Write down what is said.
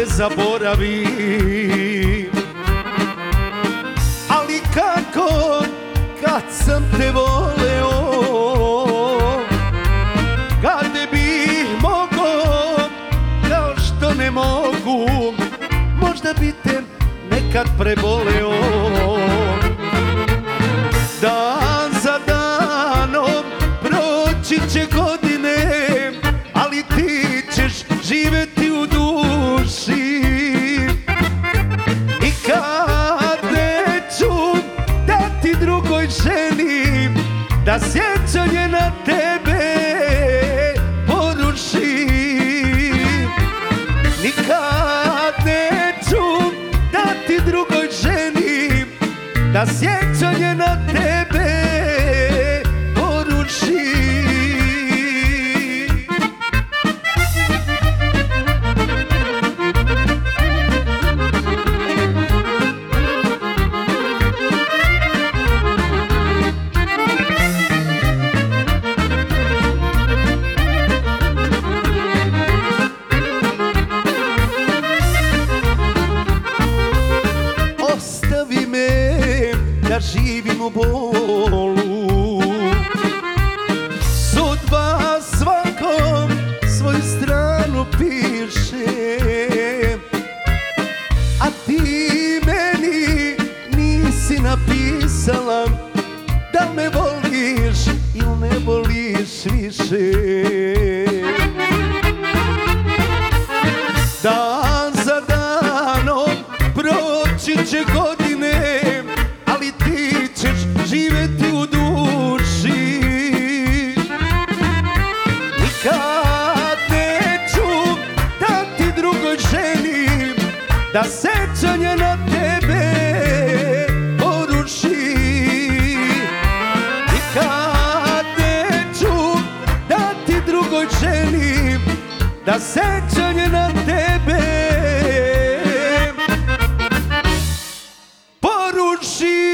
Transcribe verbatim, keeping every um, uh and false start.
te zaboravim. Ali kako kad sam te voleo, kad ne bih mogo, kao što ne mogu, možda bi te nekad preboleo. Dan za danom proći će godine, ali ti ćeš živjeti u duši. I kad neću dati drugoj ženi da sjećanje na tebe poruši, nikad neću dati drugoj ženi da sjećanje na tebe poruši. Ostavi me da živim u bolu, sudba svakom svoju stranu piše, a ti meni nisi napisala da me voliš ili ne voliš više. Dan za danom proći će godine, ali ti ćeš živjeti u duši. Nikad neću dati drugoj ženi da sećanje na tebe poruši. Nikad neću dati drugoj ženi da sećanje na tebe poruši.